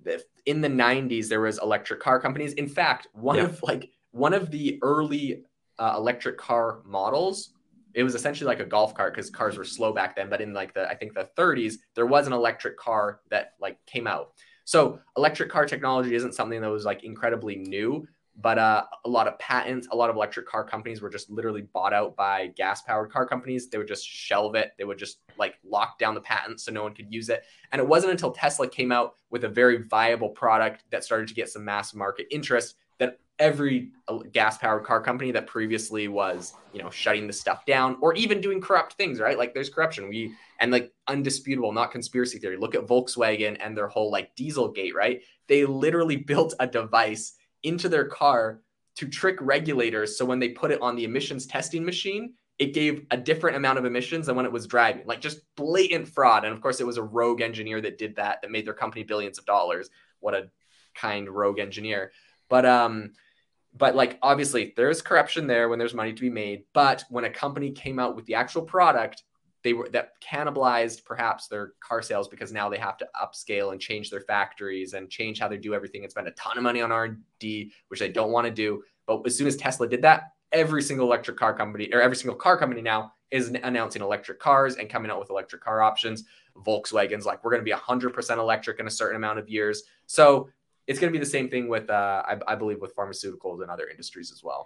in the nineties, there was electric car companies. In fact, one Yeah. of like one of the early uh, electric car models, it was essentially like a golf cart because cars were slow back then. But in like the I think the thirties, there was an electric car that like came out. So electric car technology isn't something that was like incredibly new, but uh, a lot of patents, a lot of electric car companies were just literally bought out by gas powered car companies. They would just shelve it. They would just like lock down the patents so no one could use it. And it wasn't until Tesla came out with a very viable product that started to get some mass market interest that every gas powered car company that previously was, you know, shutting the stuff down or even doing corrupt things, right? Like there's corruption. We, and like undisputable, not conspiracy theory. Look at Volkswagen and their whole like Dieselgate, right? They literally built a device into their car to trick regulators. So when they put it on the emissions testing machine, it gave a different amount of emissions than when it was driving, like just blatant fraud. And of course, it was a rogue engineer that did that, that made their company billions of dollars. What a kind rogue engineer. But, um, but like, obviously there's corruption there when there's money to be made. But when a company came out with the actual product, they were that cannibalized perhaps their car sales because now they have to upscale and change their factories and change how they do everything and spend a ton of money on R and D, which they don't want to do. But as soon as Tesla did that, every single electric car company or every single car company now is announcing electric cars and coming out with electric car options. Volkswagen's like, we're going to be one hundred percent electric in a certain amount of years. So it's going to be the same thing with, uh, I, I believe, with pharmaceuticals and other industries as well.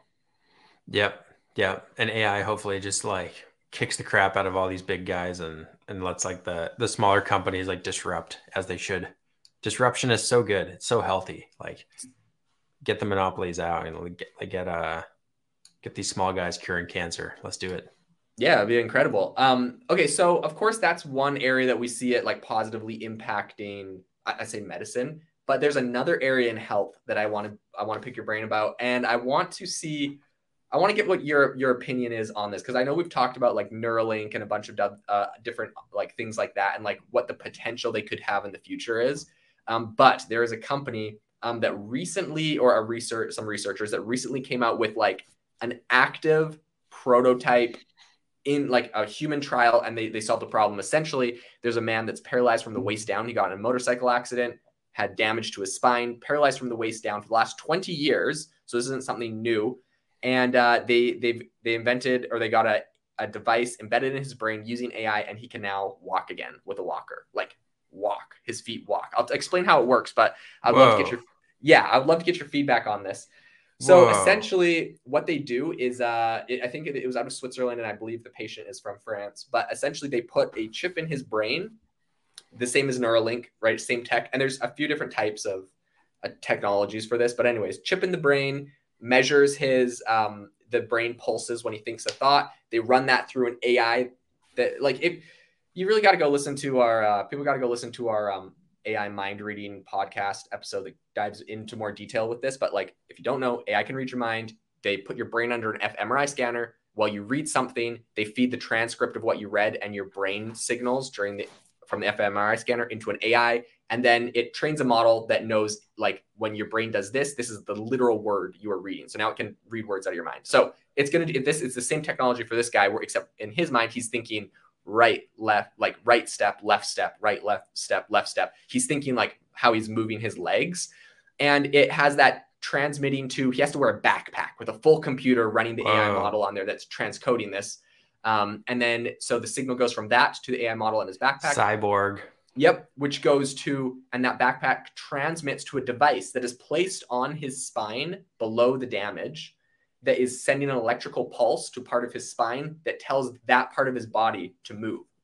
Yep. Yep. And A I hopefully just like kicks the crap out of all these big guys and and lets like the the smaller companies like disrupt as they should. Disruption is so good. It's so healthy. Like get the monopolies out and get like get uh get these small guys curing cancer. Let's do it. Yeah, it'd be incredible. Um, okay, so of course that's one area that we see it like positively impacting, I, I say medicine, but there's another area in health that I want to I want to pick your brain about, and I want to see, I want to get what your your opinion is on this because I know we've talked about like Neuralink and a bunch of uh, different like things like that, and like what the potential they could have in the future is. Um, but there is a company um, that recently, or a research, some researchers that recently came out with like an active prototype in like a human trial, and they, they solved the problem. Essentially, there's a man that's paralyzed from the waist down. He got in a motorcycle accident, had damage to his spine, paralyzed from the waist down for the last twenty years. So this isn't something new. And uh, they they've they invented, or they got a, a device embedded in his brain using A I, and he can now walk again with a walker, like walk, his feet walk. I'll explain how it works, but I'd love to get Whoa. your yeah, I would love to get your feedback on this. So Whoa. essentially, what they do is, uh, it, I think it, it was out of Switzerland, and I believe the patient is from France. But essentially, they put a chip in his brain, the same as Neuralink, right? Same tech, and there's a few different types of uh, technologies for this. But anyways, chip in the brain measures his um, the brain pulses when he thinks a thought. They run that through an A I that, like, if you really got to go listen to our uh, people got to go listen to our um, A I mind reading podcast episode that dives into more detail with this. But like, if you don't know, A I can read your mind. They put your brain under an fMRI scanner. While you read something, they feed the transcript of what you read and your brain signals during the from the fMRI scanner into an A I. And then it trains a model that knows, like, when your brain does this, this is the literal word you are reading. So now it can read words out of your mind. So it's going to do this. It's the same technology for this guy, where except in his mind, he's thinking right, left, like right step, left step, right, left step, left step. He's thinking like how he's moving his legs. And it has that transmitting to, he has to wear a backpack with a full computer running the Whoa. A I model on there that's transcoding this. Um, and then, so the signal goes from that to the A I model in his backpack. Cyborg. Yep, which goes to, and that backpack transmits to a device that is placed on his spine below the damage, that is sending an electrical pulse to part of his spine that tells that part of his body to move.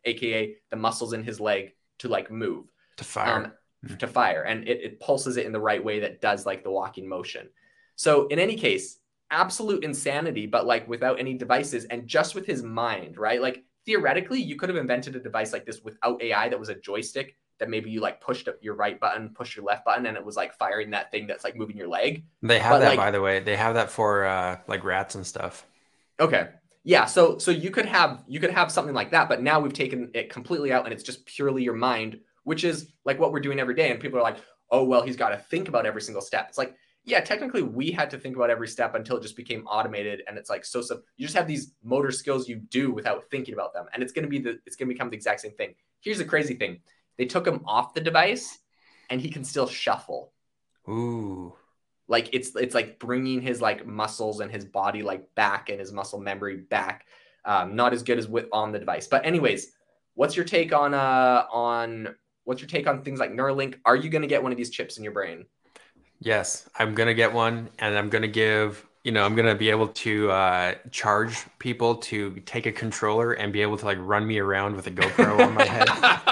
aka the muscles in his leg, to like move, To fire. um, to fire, and it, it pulses it in the right way that does like the walking motion. So in any case, absolute insanity, but like without any devices and just with his mind, right? Like theoretically, you could have invented a device like this without A I that was a joystick that maybe you like pushed up your right button, push your left button, and it was like firing that thing that's like moving your leg. They have But that, like, by the way. They have that for uh, like rats and stuff. okay, yeah, so so you could have you could have something like that, but now we've taken it completely out and it's just purely your mind, which is like what we're doing every day. And people are like, oh well, he's got to think about every single step. It's like, yeah, technically we had to think about every step until it just became automated, and it's like so so you just have these motor skills you do without thinking about them, and it's gonna be the it's gonna become the exact same thing. Here's the crazy thing: they took him off the device, and he can still shuffle. Ooh. Like it's it's like bringing his like muscles and his body like back and his muscle memory back. Um, not as good as with on the device, but anyways, what's your take on uh on what's your take on things like Neuralink? Are you gonna get one of these chips in your brain? Yes, I'm gonna get one, and I'm gonna give, you know, I'm gonna be able to uh, charge people to take a controller and be able to like run me around with a GoPro on my head.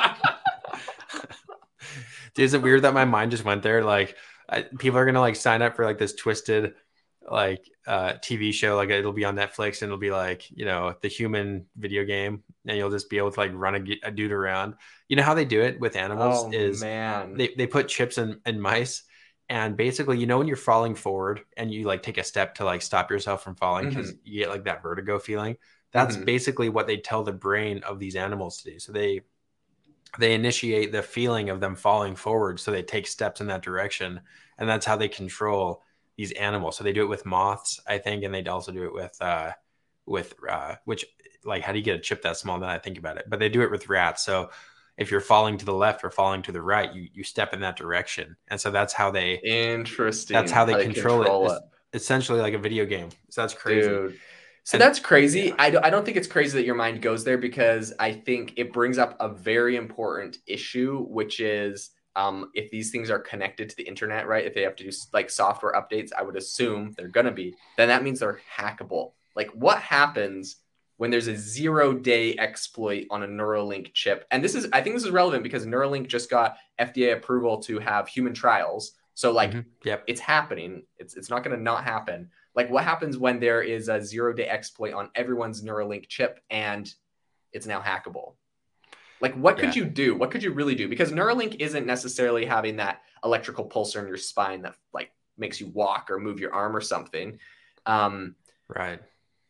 Dude, is it weird that my mind just went there? Like, I, people are gonna like sign up for like this twisted, like, uh, T V show. Like, it'll be on Netflix, and it'll be like, you know, the human video game, and you'll just be able to like run a, a dude around. You know how they do it with animals Oh is man. they they put chips in, in mice. And basically, you know, when you're falling forward and you like take a step to like stop yourself from falling because Mm-hmm. you get like that vertigo feeling, that's Mm-hmm. basically what they tell the brain of these animals to do. So they they initiate the feeling of them falling forward, so they take steps in that direction, and that's how they control these animals. So they do it with moths, I think, and they also do it with uh with uh which, like, how do you get a chip that small? Now I think about it, but they do it with rats. So if you're falling to the left or falling to the right, you you step in that direction, and so that's how they that's Interesting how they how they control it. control It's it. essentially like a video game. So that's crazy. Dude. So And that's crazy. yeah, I, don't- I don't think it's crazy that your mind goes there because I think it brings up a very important issue, which is um, if these things are connected to the internet, right? If they have to do like software updates, I would assume they're going to be, then that means they're hackable. Like what happens when there's a zero day exploit on a Neuralink chip? And this is, I think this is relevant because Neuralink just got F D A approval to have human trials. So like mm-hmm. Yep. it's happening. It's, it's not going to not happen. Like what happens when there is a zero day exploit on everyone's Neuralink chip and it's now hackable? Like what could Yeah. you do? What could you really do? Because Neuralink isn't necessarily having that electrical pulsar in your spine that like makes you walk or move your arm or something. Um, Right.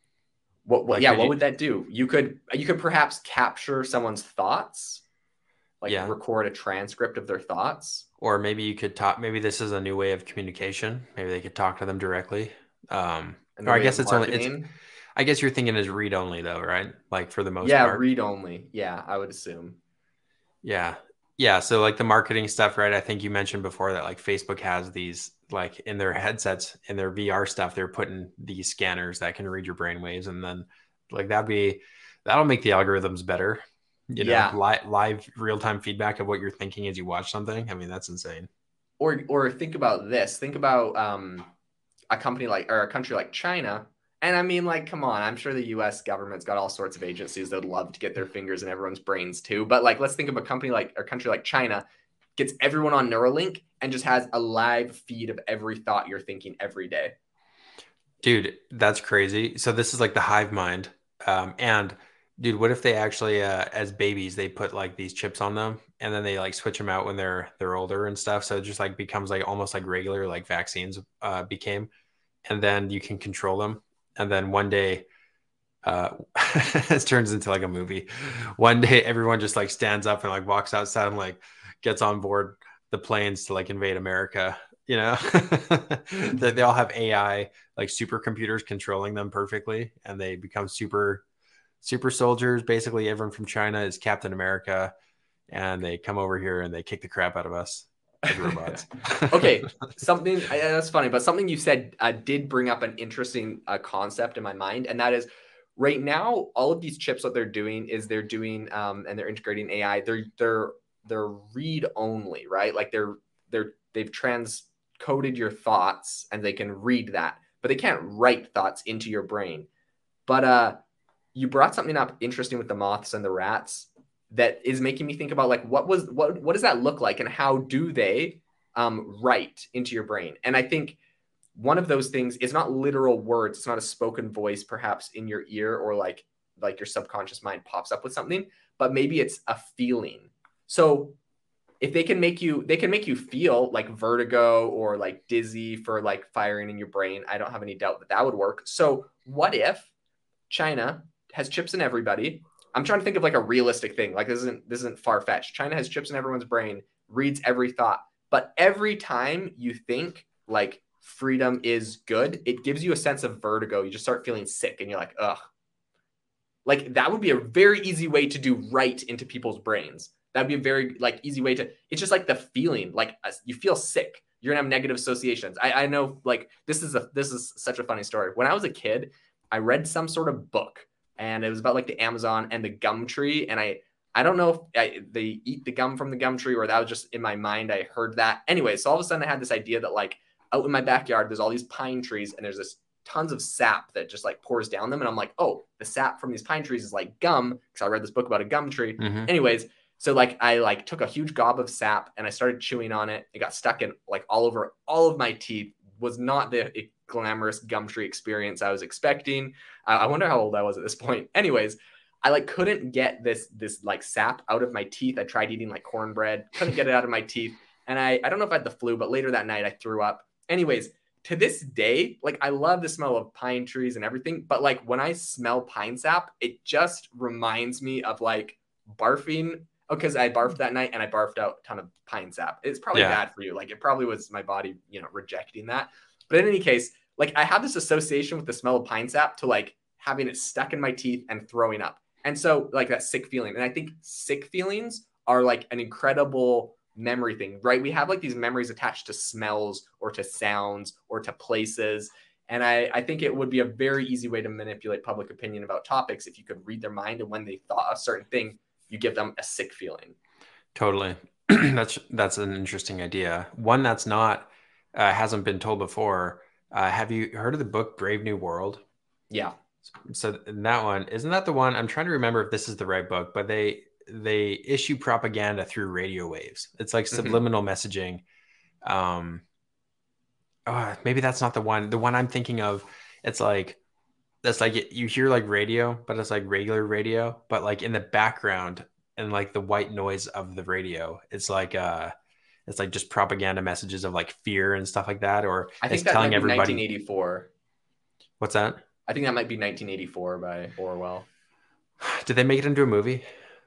what, what Like, yeah, could what you? would that do? You could you could perhaps capture someone's thoughts, like Yeah. record a transcript of their thoughts. Or maybe you could talk. Maybe this is a new way of communication. Maybe they could talk to them directly. Um, And or the I way guess of it's only it's. marketing. I guess you're thinking is read only though, right? Like for the most Yeah, part. read only. Yeah, I would assume. Yeah. Yeah. So like the marketing stuff, right? I think you mentioned before that like Facebook has these like in their headsets, in their V R stuff, they're putting these scanners that can read your brain waves. And then like that'd be that'll make the algorithms better. You know, Yeah. live live real time feedback of what you're thinking as you watch something. I mean, that's insane. Or or think about this. Think about um a company like or a country like China. And I mean, like, come on, I'm sure the U S government's got all sorts of agencies that would love to get their fingers in everyone's brains too. But like, let's think of a company like or a country like China gets everyone on Neuralink and just has a live feed of every thought you're thinking every day. Dude, that's crazy. So this is like the hive mind. Um, and dude, what if they actually, uh, as babies, they put like these chips on them and then they like switch them out when they're they're older and stuff. So it just like becomes like almost like regular like vaccines uh, became, and then you can control them. And then one day, uh, it turns into like a movie. One day, everyone just like stands up and like walks outside and like gets on board the planes to like invade America. You know, that they all have A I like supercomputers controlling them perfectly, and they become super super soldiers. Basically, everyone from China is Captain America, and they come over here and they kick the crap out of us as robots. Okay, something I- that's funny, but something you said uh, did bring up an interesting uh, concept in my mind, and that is right now all of these chips what they're doing is they're doing um, and they're integrating A I. They're they're they're read only, right? Like they're they're they've transcoded your thoughts and they can read that, but they can't write thoughts into your brain. But uh, you brought something up interesting with the moths and the rats. that is making me think about like what was what what does that look like and how do they um, write into your brain? And I think one of those things is not literal words. It's not a spoken voice, perhaps in your ear or like like your subconscious mind pops up with something, but maybe it's a feeling. So if they can make you, they can make you feel like vertigo or like dizzy for like firing in your brain. I don't have any doubt that that would work. So what if China has chips in everybody? I'm trying to think of like a realistic thing. Like this isn't this isn't far fetched. China has chips in everyone's brain, reads every thought, but every time you think like freedom is good, it gives you a sense of vertigo. You just start feeling sick, and you're like, ugh. Like that would be a very easy way to do right into people's brains. That'd be a very like easy way to. It's just like the feeling, like you feel sick. You're gonna have negative associations. I, I know, like this is a this is such a funny story. When I was a kid, I read some sort of book, and it was about like the Amazon and the gum tree. And I I don't know if I, they eat the gum from the gum tree or that was just in my mind. I heard that anyway. So all of a sudden, I had this idea that like out in my backyard, there's all these pine trees, and there's this tons of sap that just like pours down them. And I'm like, oh, the sap from these pine trees is like gum, because I read this book about a gum tree. Mm-hmm. Anyways. So like I like took a huge gob of sap and I started chewing on it. It got stuck in like all over all of my teeth. Was not the glamorous Gumtree experience I was expecting. Uh, I wonder how old I was at this point. Anyways, I like couldn't get this this like sap out of my teeth. I tried eating like cornbread, couldn't get it out of my teeth. And I I don't know if I had the flu, but later that night I threw up. Anyways, to this day, like I love the smell of pine trees and everything, but like when I smell pine sap, it just reminds me of like barfing. Because I barfed that night and I barfed out a ton of pine sap. It's probably Yeah. bad for you. Like it probably was my body, you know, rejecting that. But in any case, like I have this association with the smell of pine sap to like having it stuck in my teeth and throwing up. And so like that sick feeling. And I think sick feelings are like an incredible memory thing, right? We have like these memories attached to smells or to sounds or to places. And I, I think it would be a very easy way to manipulate public opinion about topics if you could read their mind, and when they thought a certain thing, you give them a sick feeling. Totally. that's that's an interesting idea. One that's not uh, hasn't been told before. Uh, have you heard of the book Brave New World? Yeah. So in that one, isn't that the one? I'm trying to remember if this is the right book, but they they issue propaganda through radio waves. It's like subliminal mm-hmm. messaging. Um, oh, maybe that's not the one. The one I'm thinking of, it's like that's like you hear like radio, but it's like regular radio, but like in the background and like the white noise of the radio, it's like uh it's like just propaganda messages of like fear and stuff like that. Or I think it's that telling might be everybody. nineteen eighty-four. What's that? I think that might be nineteen eighty-four by Orwell. Did they make it into a movie?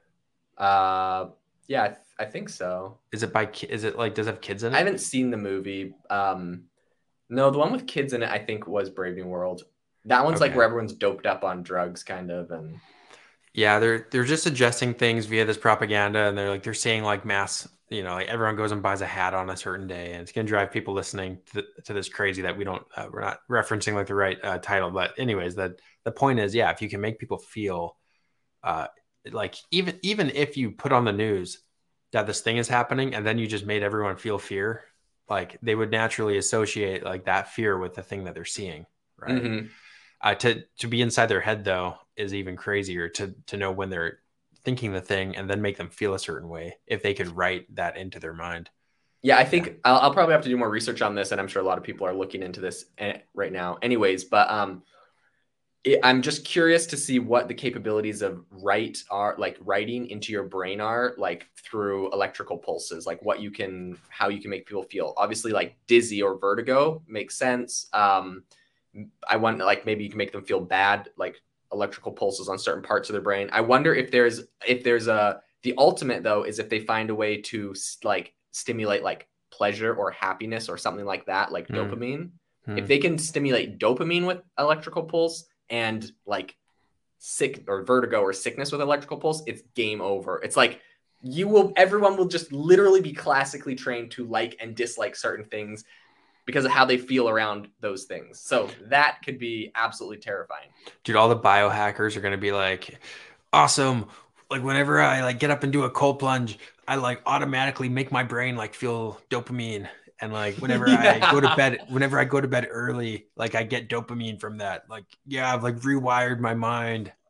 Uh, yeah, I, th- I think so. Is it by? Is it like does it have kids in it? I haven't seen the movie. Um, no, the one with kids in it, I think, was Brave New World. That one's okay. Like where everyone's doped up on drugs, kind of, and yeah, they're they're just suggesting things via this propaganda, and they're like they're saying like mass, you know, like everyone goes and buys a hat on a certain day, and it's gonna drive people listening to, to this crazy that we don't uh, we're not referencing like the right uh, title, but anyways, that the point is, yeah, if you can make people feel, uh, like even even if you put on the news that this thing is happening, and then you just made everyone feel fear, like they would naturally associate like that fear with the thing that they're seeing, right? Mm-hmm. Uh, to to be inside their head though is even crazier. To to know when they're thinking the thing and then make them feel a certain way if they could write that into their mind. Yeah, I think yeah. I'll, I'll probably have to do more research on this, and I'm sure a lot of people are looking into this right now. Anyways, but um, it, I'm just curious to see what the capabilities of write are like writing into your brain are like through electrical pulses, like what you can, how you can make people feel. Obviously, like dizzy or vertigo makes sense. Um, I want like maybe you can make them feel bad, like electrical pulses on certain parts of their brain. I wonder if there's if there's a the ultimate though is if they find a way to like stimulate like pleasure or happiness or something like that, like mm. dopamine. Mm. If they can stimulate dopamine with electrical pulse and like sick or vertigo or sickness with electrical pulse, it's game over. It's like you will everyone will just literally be classically trained to like and dislike certain things because of how they feel around those things. So that could be absolutely terrifying. Dude, all the biohackers are going to be like, awesome. Like whenever I like get up and do a cold plunge, I like automatically make my brain like feel dopamine. And like whenever yeah. I go to bed, whenever I go to bed early, like I get dopamine from that. Like, yeah, I've like rewired my mind.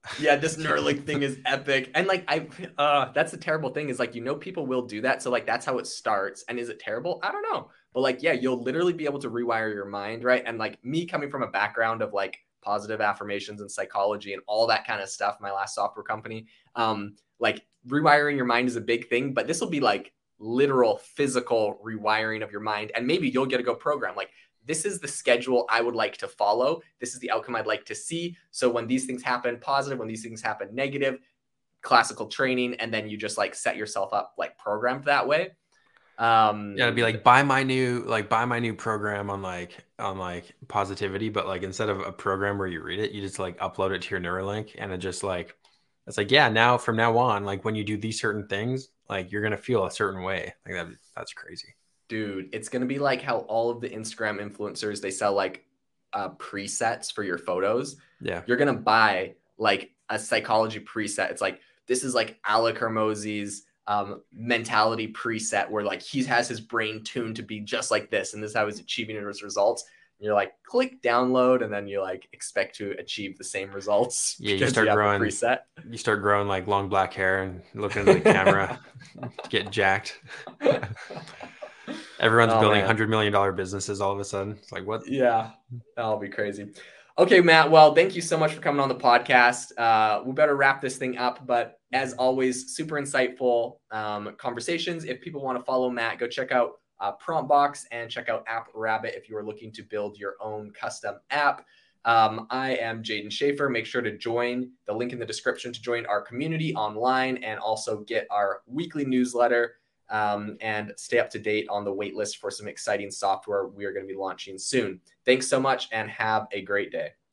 Yeah, this Neuralink thing is epic. And like I uh that's the terrible thing is like you know people will do that. So like that's how it starts. And is it terrible? I don't know. But like yeah, you'll literally be able to rewire your mind, right? And like me coming from a background of like positive affirmations and psychology and all that kind of stuff, my last software company, um like rewiring your mind is a big thing, but this will be like literal physical rewiring of your mind and maybe you'll get a go program. Like this is the schedule I would like to follow. This is the outcome I'd like to see. So when these things happen positive, when these things happen negative, classical training, and then you just like set yourself up like programmed that way. Yeah, it'd be Um, like buy my new like buy my new program on like on like positivity, but like instead of a program where you read it, you just like upload it to your Neuralink and it just like it's like, yeah, now from now on, like when you do these certain things, like you're gonna feel a certain way. Like that that's crazy. dude, it's gonna be like how all of the Instagram influencers they sell like uh, presets for your photos. Yeah. You're gonna buy like a psychology preset. It's like this is like Alec Hermosi's um, mentality preset where like he has his brain tuned to be just like this, and this is how he's achieving his results. And you're like click download, and then you like expect to achieve the same results Yeah, you because you start have the growing preset. you start growing like long black hair and looking into the camera, get jacked. Everyone's Oh building man. hundred million dollar businesses all of a sudden. It's like what? Yeah, that'll be crazy. Okay, Matt. Well, thank you so much for coming on the podcast. Uh, we better wrap this thing up. But as always, super insightful um, conversations. If people want to follow Matt, go check out uh, PromptBox and check out App Rabbit if you are looking to build your own custom app. Um, I am Jaden Schaefer. Make sure to join the link in the description to join our community online and also get our weekly newsletter um, and stay up to date on the waitlist for some exciting software we are going to be launching soon. Thanks so much and have a great day.